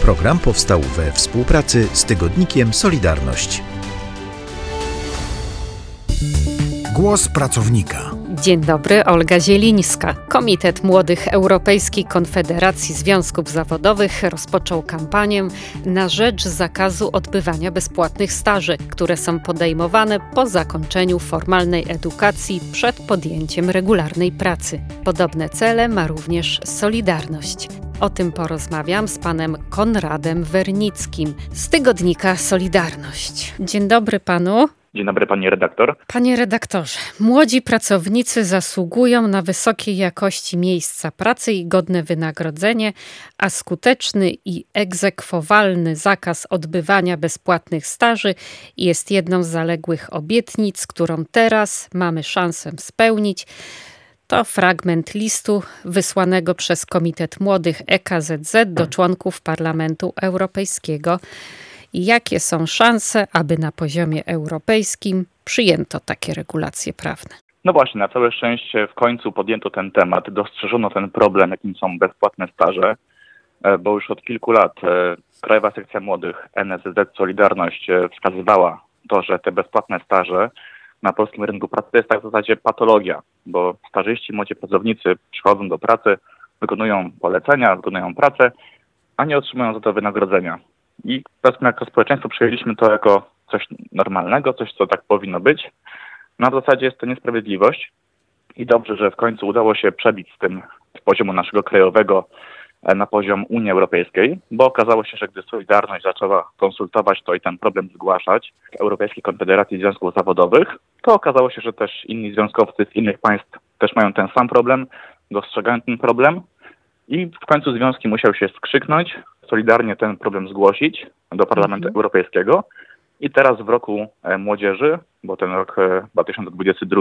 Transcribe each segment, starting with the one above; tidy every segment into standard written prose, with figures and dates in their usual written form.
Program powstał we współpracy z tygodnikiem Solidarność. Głos pracownika. Dzień dobry, Olga Zielińska. Komitet Młodych Europejskiej Konfederacji Związków Zawodowych rozpoczął kampanię na rzecz zakazu odbywania bezpłatnych staży, które są podejmowane po zakończeniu formalnej edukacji przed podjęciem regularnej pracy. Podobne cele ma również Solidarność. O tym porozmawiam z panem Konradem Wernickim z tygodnika Solidarność. Dzień dobry panu. Dzień dobry, pani redaktor. Panie redaktorze, młodzi pracownicy zasługują na wysokiej jakości miejsca pracy i godne wynagrodzenie, a skuteczny i egzekwowalny zakaz odbywania bezpłatnych staży jest jedną z zaległych obietnic, którą teraz mamy szansę spełnić. To fragment listu wysłanego przez Komitet Młodych EKZZ do członków Parlamentu Europejskiego. Jakie są szanse, aby na poziomie europejskim przyjęto takie regulacje prawne? No właśnie, na całe szczęście w końcu podjęto ten temat, dostrzeżono ten problem, jakim są bezpłatne staże, bo już od kilku lat Krajowa Sekcja Młodych NSZZ Solidarność wskazywała to, że te bezpłatne staże na polskim rynku pracy to jest tak w zasadzie patologia, bo stażyści, młodzi pracownicy przychodzą do pracy, wykonują polecenia, wykonują pracę, a nie otrzymują za to wynagrodzenia. I jako społeczeństwo przyjęliśmy to jako coś normalnego, coś, co tak powinno być. No w zasadzie jest to niesprawiedliwość i dobrze, że w końcu udało się przebić z poziomu naszego krajowego na poziom Unii Europejskiej, bo okazało się, że gdy Solidarność zaczęła konsultować to i ten problem zgłaszać w Europejskiej Konfederacji Związków Zawodowych, to okazało się, że też inni związkowcy z innych państw też mają ten sam problem, dostrzegają ten problem i w końcu związki musiały się skrzyknąć, solidarnie ten problem zgłosić do Parlamentu Europejskiego i teraz w roku młodzieży, bo ten rok 2022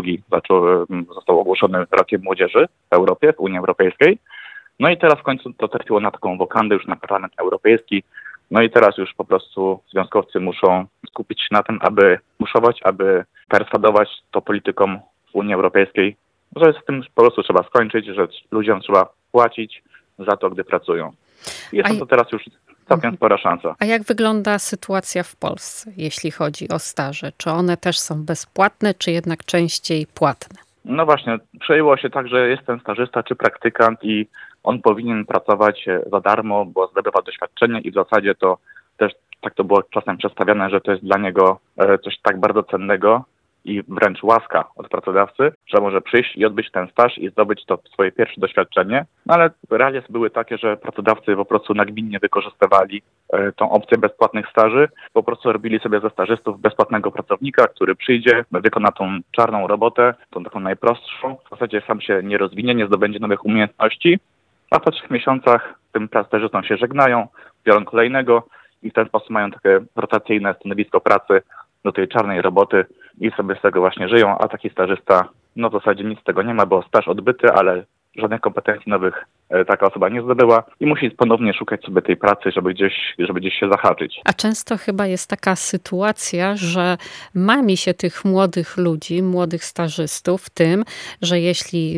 został ogłoszony rokiem młodzieży w Europie, w Unii Europejskiej. No i teraz w końcu to trafiło na taką wokandę już na Parlament Europejski. No i teraz już po prostu związkowcy muszą skupić się na tym, aby muszować, aby perswadować to politykom w Unii Europejskiej, że z tym po prostu trzeba skończyć, że ludziom trzeba płacić za to, gdy pracują. Jest to teraz już całkiem spora szansa. A jak wygląda sytuacja w Polsce, jeśli chodzi o staże? Czy one też są bezpłatne, czy jednak częściej płatne? No właśnie, przejęło się tak, że jest ten stażysta czy praktykant i on powinien pracować za darmo, bo zdobywa doświadczenie i w zasadzie to też tak to było czasem przedstawiane, że to jest dla niego coś tak bardzo cennego i wręcz łaska od pracodawcy, że może przyjść i odbyć ten staż i zdobyć to swoje pierwsze doświadczenie. No ale realia były takie, że pracodawcy po prostu nagminnie wykorzystywali tą opcję bezpłatnych staży. Po prostu robili sobie ze stażystów bezpłatnego pracownika, który przyjdzie, wykona tą czarną robotę, tą taką najprostszą. W zasadzie sam się nie rozwinie, nie zdobędzie nowych umiejętności, a po 3 miesiącach tym stażystom się żegnają, biorą kolejnego i w ten sposób mają takie rotacyjne stanowisko pracy do tej czarnej roboty i sobie z tego właśnie żyją, a taki stażysta no w zasadzie nic z tego nie ma, bo staż odbyty, ale żadnych kompetencji nowych taka osoba nie zdobyła i musi ponownie szukać sobie tej pracy, żeby gdzieś się zahaczyć. A często chyba jest taka sytuacja, że mami się tych młodych ludzi, młodych stażystów tym, że jeśli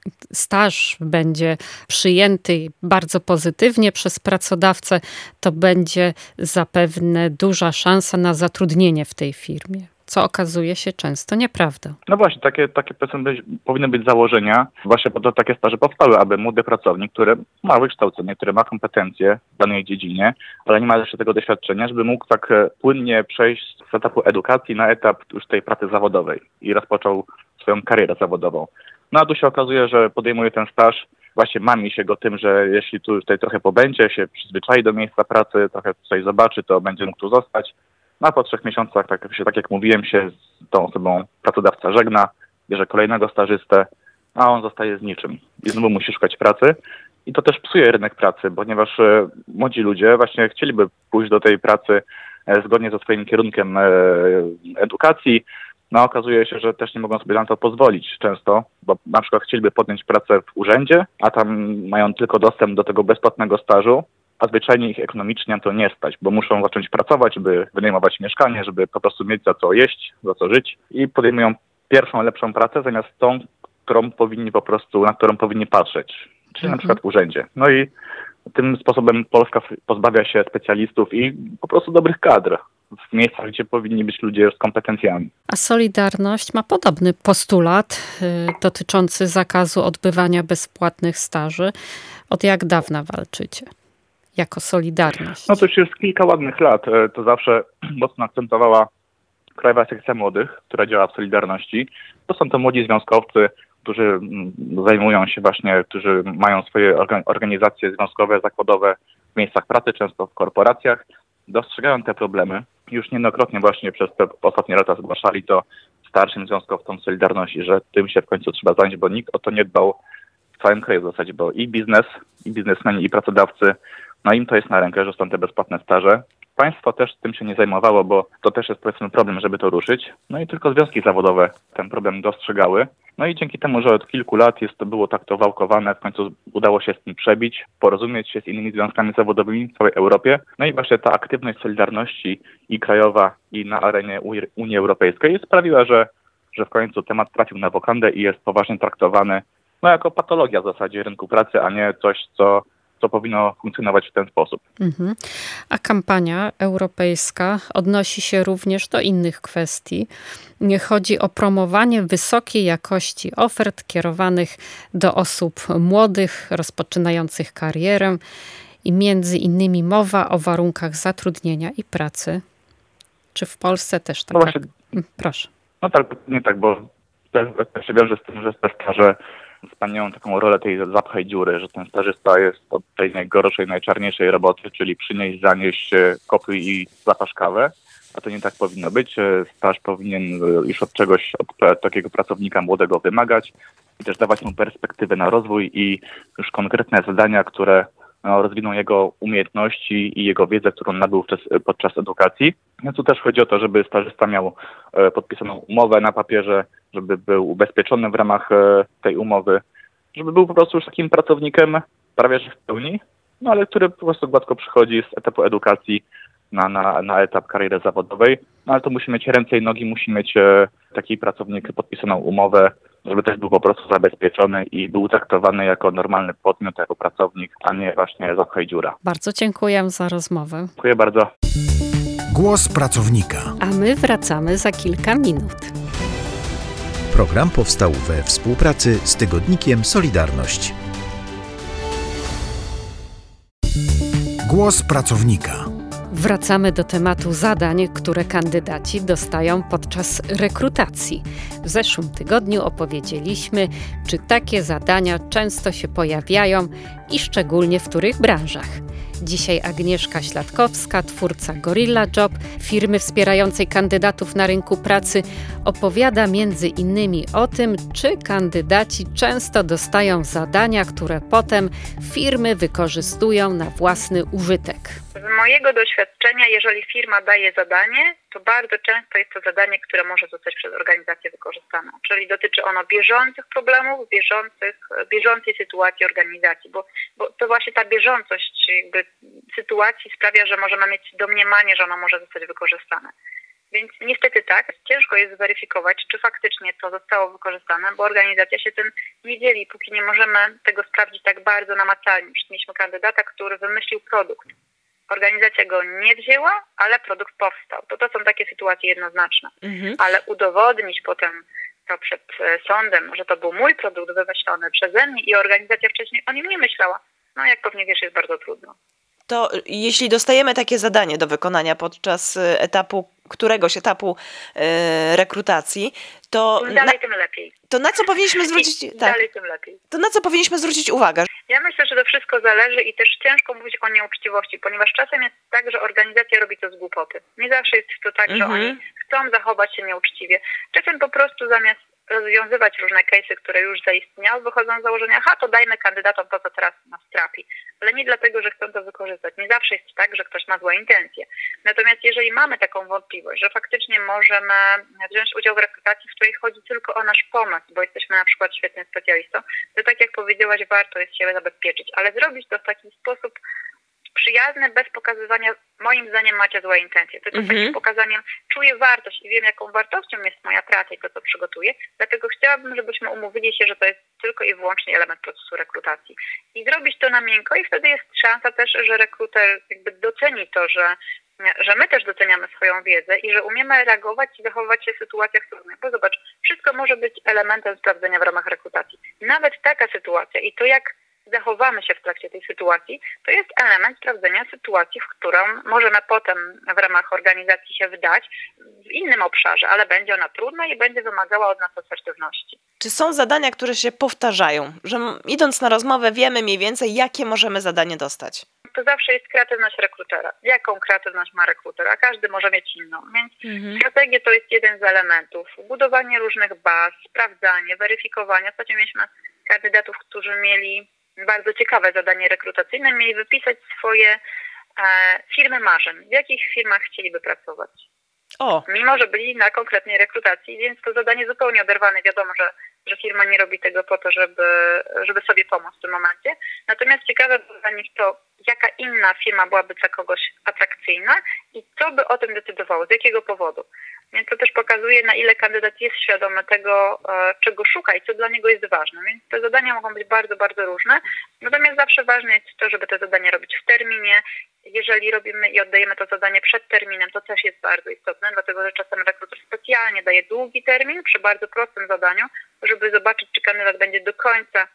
staż będzie przyjęty bardzo pozytywnie przez pracodawcę, to będzie zapewne duża szansa na zatrudnienie w tej firmie. Co okazuje się często nieprawdą. No właśnie, takie powinny być założenia. Właśnie po to takie staże powstały, aby młody pracownik, który ma wykształcenie, który ma kompetencje w danej dziedzinie, ale nie ma jeszcze tego doświadczenia, żeby mógł tak płynnie przejść z etapu edukacji na etap już tej pracy zawodowej i rozpoczął swoją karierę zawodową. No a tu się okazuje, że podejmuje ten staż, właśnie mami się go tym, że jeśli tu tutaj trochę pobędzie, się przyzwyczai do miejsca pracy, trochę coś zobaczy, to będzie mógł tu zostać. No a po 3 miesiącach, tak jak mówiłem, się z tą osobą pracodawca żegna, bierze kolejnego stażystę, a on zostaje z niczym. I znowu musi szukać pracy. I to też psuje rynek pracy, ponieważ młodzi ludzie właśnie chcieliby pójść do tej pracy zgodnie ze swoim kierunkiem edukacji. No okazuje się, że też nie mogą sobie na to pozwolić często, bo na przykład chcieliby podjąć pracę w urzędzie, a tam mają tylko dostęp do tego bezpłatnego stażu, a zwyczajnie ich ekonomicznie to nie stać, bo muszą zacząć pracować, żeby wynajmować mieszkanie, żeby po prostu mieć za co jeść, za co żyć i podejmują pierwszą, lepszą pracę zamiast tą, na którą powinni patrzeć, czyli na przykład w urzędzie. No i Tym sposobem Polska pozbawia się specjalistów i po prostu dobrych kadr w miejscach, gdzie powinni być ludzie z kompetencjami. A Solidarność ma podobny postulat dotyczący zakazu odbywania bezpłatnych staży. Od jak dawna walczycie jako Solidarność? No to już jest kilka ładnych lat. To zawsze mocno akcentowała Krajowa Sekcja Młodych, która działa w Solidarności. To są to młodzi związkowcy, którzy zajmują się właśnie, którzy mają swoje organizacje związkowe, zakładowe w miejscach pracy, często w korporacjach, dostrzegają te problemy. Już niejednokrotnie właśnie przez te ostatnie lata zgłaszali to starszym związkowcom Solidarności, że tym się w końcu trzeba zająć, bo nikt o to nie dbał w całym kraju w zasadzie, bo i biznes, i biznesmeni, i pracodawcy, no im to jest na rękę, że są te bezpłatne staże. Państwo też tym się nie zajmowało, bo to też jest powiedzmy problem, żeby to ruszyć. No i tylko związki zawodowe ten problem dostrzegały. No i dzięki temu, że od kilku lat było tak to wałkowane, w końcu udało się z tym przebić, porozumieć się z innymi związkami zawodowymi w całej Europie. No i właśnie ta aktywność Solidarności i krajowa, i na arenie Unii Europejskiej sprawiła, że w końcu temat trafił na wokandę i jest poważnie traktowany jako patologia w zasadzie rynku pracy, a nie coś, co powinno funkcjonować w ten sposób. A kampania europejska odnosi się również do innych kwestii. Chodzi o promowanie wysokiej jakości ofert kierowanych do osób młodych, rozpoczynających karierę i między innymi mowa o warunkach zatrudnienia i pracy. Czy w Polsce też tak? No właśnie, proszę. No tak, nie tak, bo też się wiąże z tym, że te staże spełniają taką rolę tej zapchaj dziury, że ten stażysta jest od tej najgorszej, najczarniejszej roboty, czyli przynieść, zanieść, kopiuj i zapasz kawę, a to nie tak powinno być. Staż powinien już od czegoś, od takiego pracownika młodego wymagać i też dawać mu perspektywę na rozwój i już konkretne zadania, które rozwiną jego umiejętności i jego wiedzę, którą nabył podczas edukacji. No tu też chodzi o to, żeby stażysta miał podpisaną umowę na papierze, żeby był ubezpieczony w ramach tej umowy, żeby był po prostu już takim pracownikiem prawie że w pełni, no ale który po prostu gładko przychodzi z etapu edukacji na etap kariery zawodowej. No ale to musi mieć ręce i nogi, musi mieć taki pracownik podpisaną umowę, żeby też był po prostu zabezpieczony i był traktowany jako normalny podmiot, jako pracownik, a nie właśnie zapchaj dziura. Bardzo dziękuję za rozmowę. Dziękuję bardzo. Głos pracownika. A my wracamy za kilka minut. Program powstał we współpracy z tygodnikiem Solidarność. Głos pracownika. Wracamy do tematu zadań, które kandydaci dostają podczas rekrutacji. W zeszłym tygodniu opowiedzieliśmy, czy takie zadania często się pojawiają i szczególnie w których branżach. Dzisiaj Agnieszka Śladkowska, twórca Gorilla Job, firmy wspierającej kandydatów na rynku pracy, opowiada między innymi o tym, czy kandydaci często dostają zadania, które potem firmy wykorzystują na własny użytek. Z mojego doświadczenia, jeżeli firma daje zadanie, to bardzo często jest to zadanie, które może zostać przez organizację wykorzystane. Czyli dotyczy ono bieżących problemów, bieżącej sytuacji organizacji, bo to właśnie ta bieżącość sytuacji sprawia, że możemy mieć domniemanie, że ono może zostać wykorzystane. Więc niestety tak, ciężko jest zweryfikować, czy faktycznie to zostało wykorzystane, bo organizacja się tym nie dzieli, póki nie możemy tego sprawdzić tak bardzo namacalnie. Mieliśmy kandydata, który wymyślił produkt. Organizacja go nie wzięła, ale produkt powstał. To są takie sytuacje jednoznaczne. Ale udowodnić potem to przed sądem, że to był mój produkt wymyślony przeze mnie i organizacja wcześniej o nim nie myślała, no jak pewnie wiesz, jest bardzo trudno. To jeśli dostajemy takie zadanie do wykonania podczas któregoś etapu rekrutacji, to Im dalej, tym lepiej. To na co powinniśmy zwrócić dalej, tym lepiej. To na co powinniśmy zwrócić uwagę? Ja myślę, że to wszystko zależy i też ciężko mówić o nieuczciwości, ponieważ czasem jest tak, że organizacja robi to z głupoty. Nie zawsze jest to tak, że oni chcą zachować się nieuczciwie. Czasem po prostu zamiast rozwiązywać różne case'y, które już zaistniały, wychodzą z założenia, to dajmy kandydatom to, co teraz nas trafi. Ale nie dlatego, że chcą to wykorzystać. Nie zawsze jest tak, że ktoś ma złe intencje. Natomiast jeżeli mamy taką wątpliwość, że faktycznie możemy wziąć udział w rekrutacji, w której chodzi tylko o nasz pomysł, bo jesteśmy na przykład świetnym specjalistą, to tak jak powiedziałaś, warto jest się zabezpieczyć, ale zrobić to w taki sposób przyjazne, bez pokazywania, moim zdaniem macie złe intencje, tylko z takim pokazaniem czuję wartość i wiem, jaką wartością jest moja praca i to, co przygotuję, dlatego chciałabym, żebyśmy umówili się, że to jest tylko i wyłącznie element procesu rekrutacji. I zrobić to na miękko i wtedy jest szansa też, że rekruter jakby doceni to, że my też doceniamy swoją wiedzę i że umiemy reagować i zachowywać się w sytuacjach trudnych. Bo zobacz, wszystko może być elementem sprawdzenia w ramach rekrutacji. Nawet taka sytuacja i to, jak zachowamy się w trakcie tej sytuacji, to jest element sprawdzenia sytuacji, w którą możemy potem w ramach organizacji się wdać w innym obszarze, ale będzie ona trudna i będzie wymagała od nas asertywności. Czy są zadania, które się powtarzają, że idąc na rozmowę wiemy mniej więcej, jakie możemy zadanie dostać? To zawsze jest kreatywność rekrutera. Jaką kreatywność ma rekruter? A każdy może mieć inną. Więc strategia to jest jeden z elementów. Budowanie różnych baz, sprawdzanie, weryfikowanie. Ostatnio mieliśmy kandydatów, którzy mieli bardzo ciekawe zadanie rekrutacyjne, mieli wypisać swoje firmy marzeń. W jakich firmach chcieliby pracować? Mimo że byli na konkretnej rekrutacji, więc to zadanie zupełnie oderwane. Wiadomo, że firma nie robi tego po to, żeby sobie pomóc w tym momencie. Natomiast ciekawe było dla nich to, jaka inna firma byłaby dla kogoś atrakcyjna i co by o tym decydowało, z jakiego powodu. Więc to też pokazuje, na ile kandydat jest świadomy tego, czego szuka i co dla niego jest ważne. Więc te zadania mogą być bardzo, bardzo różne. Natomiast zawsze ważne jest to, żeby te zadania robić w terminie. Jeżeli robimy i oddajemy to zadanie przed terminem, to też jest bardzo istotne, dlatego że czasem rekruter specjalnie daje długi termin przy bardzo prostym zadaniu, żeby zobaczyć, czy kandydat będzie do końca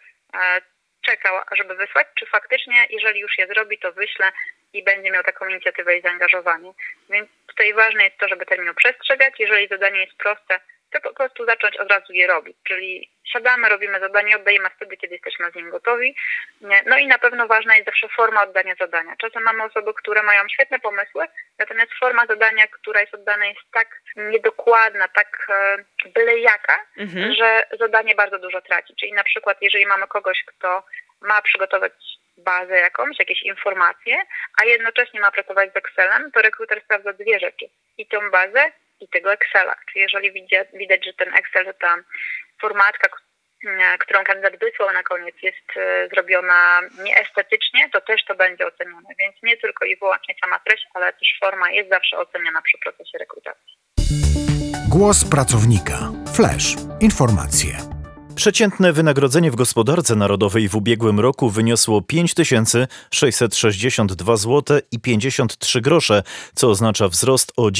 czekał, żeby wysłać, czy faktycznie, jeżeli już je zrobi, to wyśle i będzie miał taką inicjatywę i zaangażowanie. Więc tutaj ważne jest to, żeby terminu przestrzegać. Jeżeli zadanie jest proste, to po prostu zacząć od razu je robić. Czyli siadamy, robimy zadanie, oddajemy wtedy, kiedy jesteśmy z nim gotowi. No i na pewno ważna jest zawsze forma oddania zadania. Czasem mamy osoby, które mają świetne pomysły, natomiast forma zadania, która jest oddana, jest tak niedokładna, tak byle jaka, że zadanie bardzo dużo traci. Czyli na przykład, jeżeli mamy kogoś, kto ma przygotować bazę jakieś informacje, a jednocześnie ma pracować z Excelem, to rekruter sprawdza dwie rzeczy. I tą bazę, i tego Excela. Czyli jeżeli widać, że ten Excel, że ta formatka, którą kandydat wysłał na koniec, jest zrobiona nieestetycznie, to też to będzie ocenione. Więc nie tylko i wyłącznie sama treść, ale też forma jest zawsze oceniana przy procesie rekrutacji. Głos pracownika. Flash. Informacje. Przeciętne wynagrodzenie w gospodarce narodowej w ubiegłym roku wyniosło 5662 zł i 53 grosze, co oznacza wzrost o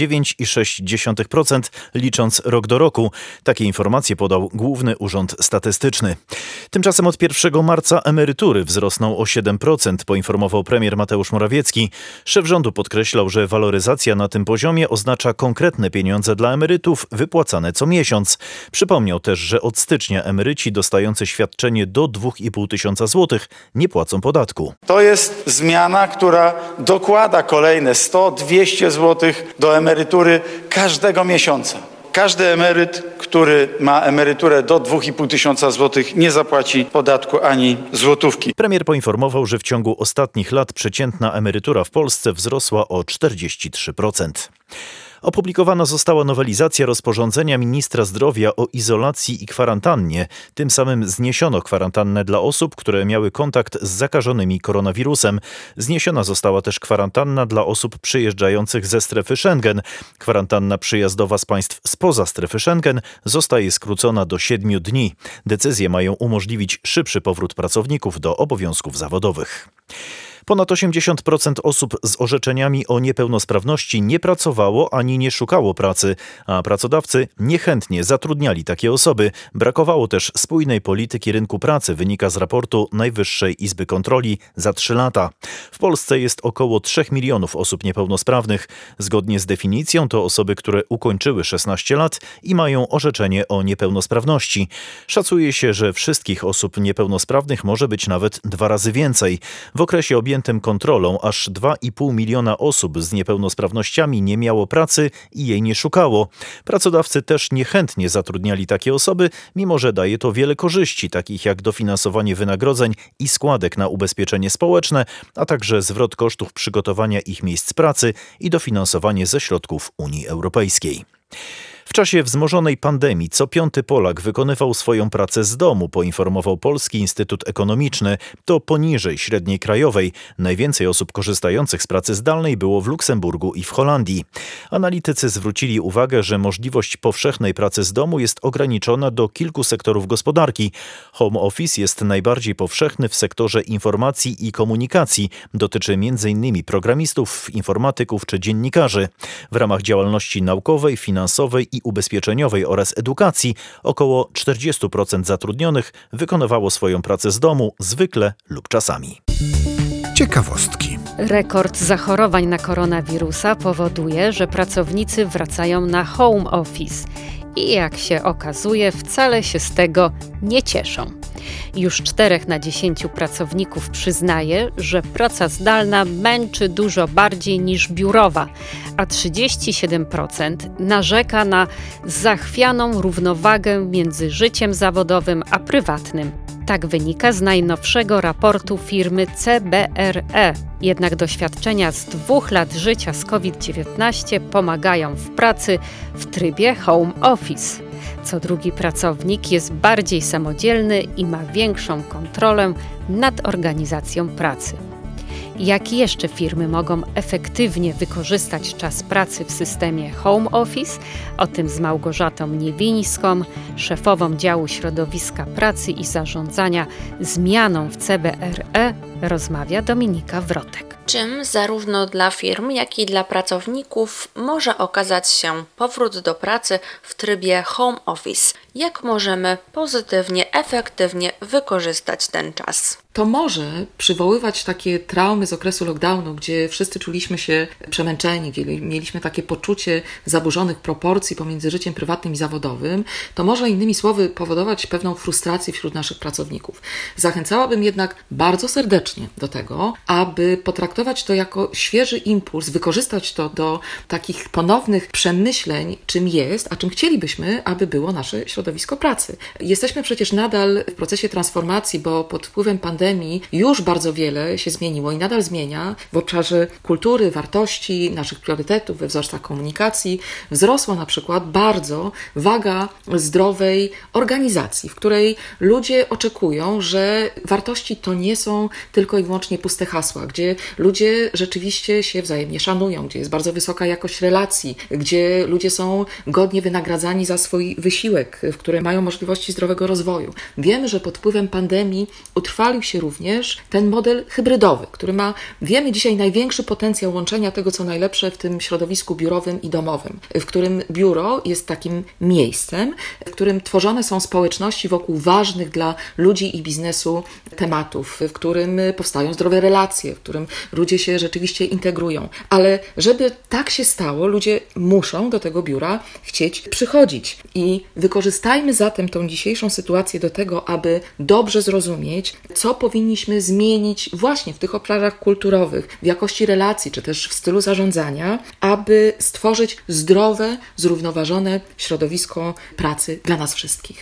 9,6% licząc rok do roku. Takie informacje podał Główny Urząd Statystyczny. Tymczasem od 1 marca emerytury wzrosną o 7%, poinformował premier Mateusz Morawiecki. Szef rządu podkreślał, że waloryzacja na tym poziomie oznacza konkretne pieniądze dla emerytów wypłacane co miesiąc. Przypomniał też, że od stycznia emeryci dostający świadczenie do 2500 zł nie płacą podatku. To jest zmiana, która dokłada kolejne 100-200 zł do emerytury każdego miesiąca. Każdy emeryt, który ma emeryturę do 2500 zł, nie zapłaci podatku ani złotówki. Premier poinformował, że w ciągu ostatnich lat przeciętna emerytura w Polsce wzrosła o 43%. Opublikowana została nowelizacja rozporządzenia ministra zdrowia o izolacji i kwarantannie. Tym samym zniesiono kwarantannę dla osób, które miały kontakt z zakażonymi koronawirusem. Zniesiona została też kwarantanna dla osób przyjeżdżających ze strefy Schengen. Kwarantanna przyjazdowa z państw spoza strefy Schengen zostaje skrócona do 7 dni. Decyzje mają umożliwić szybszy powrót pracowników do obowiązków zawodowych. Ponad 80% osób z orzeczeniami o niepełnosprawności nie pracowało ani nie szukało pracy, a pracodawcy niechętnie zatrudniali takie osoby. Brakowało też spójnej polityki rynku pracy, wynika z raportu Najwyższej Izby Kontroli za 3 lata. W Polsce jest około 3 milionów osób niepełnosprawnych. Zgodnie z definicją to osoby, które ukończyły 16 lat i mają orzeczenie o niepełnosprawności. Szacuje się, że wszystkich osób niepełnosprawnych może być nawet 2 razy więcej. W okresie objętym kontrolą aż 2,5 miliona osób z niepełnosprawnościami nie miało pracy i jej nie szukało. Pracodawcy też niechętnie zatrudniali takie osoby, mimo że daje to wiele korzyści, takich jak dofinansowanie wynagrodzeń i składek na ubezpieczenie społeczne, a także zwrot kosztów przygotowania ich miejsc pracy i dofinansowanie ze środków Unii Europejskiej. W czasie wzmożonej pandemii co 5. Polak wykonywał swoją pracę z domu, poinformował Polski Instytut Ekonomiczny. To poniżej średniej krajowej. Najwięcej osób korzystających z pracy zdalnej było w Luksemburgu i w Holandii. Analitycy zwrócili uwagę, że możliwość powszechnej pracy z domu jest ograniczona do kilku sektorów gospodarki. Home office jest najbardziej powszechny w sektorze informacji i komunikacji. Dotyczy m.in. programistów, informatyków czy dziennikarzy. W ramach działalności naukowej, finansowej i ubezpieczeniowej oraz edukacji około 40% zatrudnionych wykonywało swoją pracę z domu, zwykle lub czasami. Ciekawostki. Rekord zachorowań na koronawirusa powoduje, że pracownicy wracają na home office i jak się okazuje, wcale się z tego nie cieszą. Już 4 na 10 pracowników przyznaje, że praca zdalna męczy dużo bardziej niż biurowa, a 37% narzeka na zachwianą równowagę między życiem zawodowym a prywatnym. Tak wynika z najnowszego raportu firmy CBRE. Jednak doświadczenia z 2 lat życia z COVID-19 pomagają w pracy w trybie home office. Co drugi pracownik jest bardziej samodzielny i ma większą kontrolę nad organizacją pracy. Jak jeszcze firmy mogą efektywnie wykorzystać czas pracy w systemie home office? O tym z Małgorzatą Niewińską, szefową działu środowiska pracy i zarządzania zmianą w CBRE, rozmawia Dominika Wrotek. Czym zarówno dla firm, jak i dla pracowników może okazać się powrót do pracy w trybie home office? Jak możemy pozytywnie, efektywnie wykorzystać ten czas? To może przywoływać takie traumy z okresu lockdownu, gdzie wszyscy czuliśmy się przemęczeni, gdzie mieliśmy takie poczucie zaburzonych proporcji pomiędzy życiem prywatnym i zawodowym. To może innymi słowy powodować pewną frustrację wśród naszych pracowników. Zachęcałabym jednak bardzo serdecznie do tego, aby potraktować to jako świeży impuls, wykorzystać to do takich ponownych przemyśleń, czym jest, a czym chcielibyśmy, aby było nasze środowisko pracy. Jesteśmy przecież nadal w procesie transformacji, bo pod wpływem pandemii już bardzo wiele się zmieniło i nadal zmienia w obszarze kultury, wartości, naszych priorytetów, we wzorcach komunikacji. Wzrosła na przykład bardzo waga zdrowej organizacji, w której ludzie oczekują, że wartości to nie są tylko i wyłącznie puste hasła, gdzie ludzie rzeczywiście się wzajemnie szanują, gdzie jest bardzo wysoka jakość relacji, gdzie ludzie są godnie wynagradzani za swój wysiłek, w którym mają możliwości zdrowego rozwoju. Wiemy, że pod wpływem pandemii utrwalił się również ten model hybrydowy, który ma, wiemy dzisiaj, największy potencjał łączenia tego, co najlepsze w tym środowisku biurowym i domowym, w którym biuro jest takim miejscem, w którym tworzone są społeczności wokół ważnych dla ludzi i biznesu tematów, w którym powstają zdrowe relacje, w którym ludzie się rzeczywiście integrują. Ale żeby tak się stało, ludzie muszą do tego biura chcieć przychodzić. I wykorzystajmy zatem tą dzisiejszą sytuację do tego, aby dobrze zrozumieć, co powinniśmy zmienić właśnie w tych obszarach kulturowych, w jakości relacji, czy też w stylu zarządzania, aby stworzyć zdrowe, zrównoważone środowisko pracy dla nas wszystkich.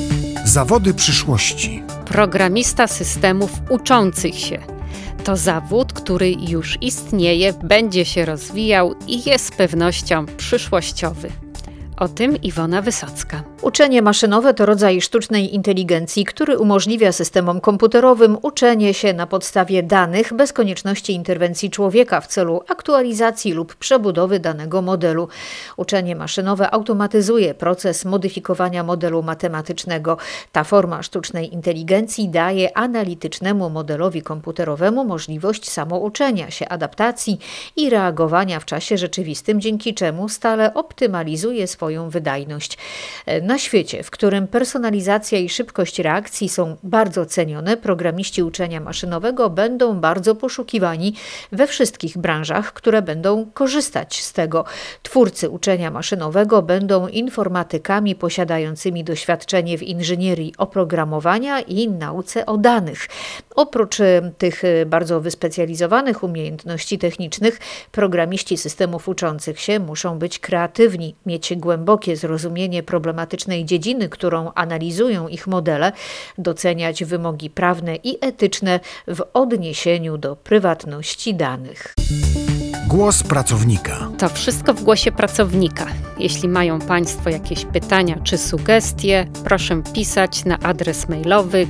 Zawody przyszłości. Programista systemów uczących się. To zawód, który już istnieje, będzie się rozwijał i jest z pewnością przyszłościowy. O tym Iwona Wysocka. Uczenie maszynowe to rodzaj sztucznej inteligencji, który umożliwia systemom komputerowym uczenie się na podstawie danych bez konieczności interwencji człowieka w celu aktualizacji lub przebudowy danego modelu. Uczenie maszynowe automatyzuje proces modyfikowania modelu matematycznego. Ta forma sztucznej inteligencji daje analitycznemu modelowi komputerowemu możliwość samouczenia się, adaptacji i reagowania w czasie rzeczywistym, dzięki czemu stale optymalizuje swoją wydajność. Na świecie, w którym personalizacja i szybkość reakcji są bardzo cenione, programiści uczenia maszynowego będą bardzo poszukiwani we wszystkich branżach, które będą korzystać z tego. Twórcy uczenia maszynowego będą informatykami posiadającymi doświadczenie w inżynierii oprogramowania i nauce o danych. Oprócz tych bardzo wyspecjalizowanych umiejętności technicznych, programiści systemów uczących się muszą być kreatywni, mieć głębokie zrozumienie problematycznej dziedziny, którą analizują ich modele, doceniać wymogi prawne i etyczne w odniesieniu do prywatności danych. Głos pracownika. To wszystko w Głosie Pracownika. Jeśli mają Państwo jakieś pytania czy sugestie, proszę pisać na adres mailowy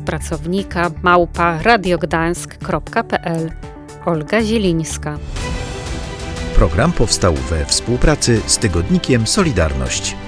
głospracownika@radiogdańsk.pl. Olga Zielińska. Program powstał we współpracy z tygodnikiem Solidarność.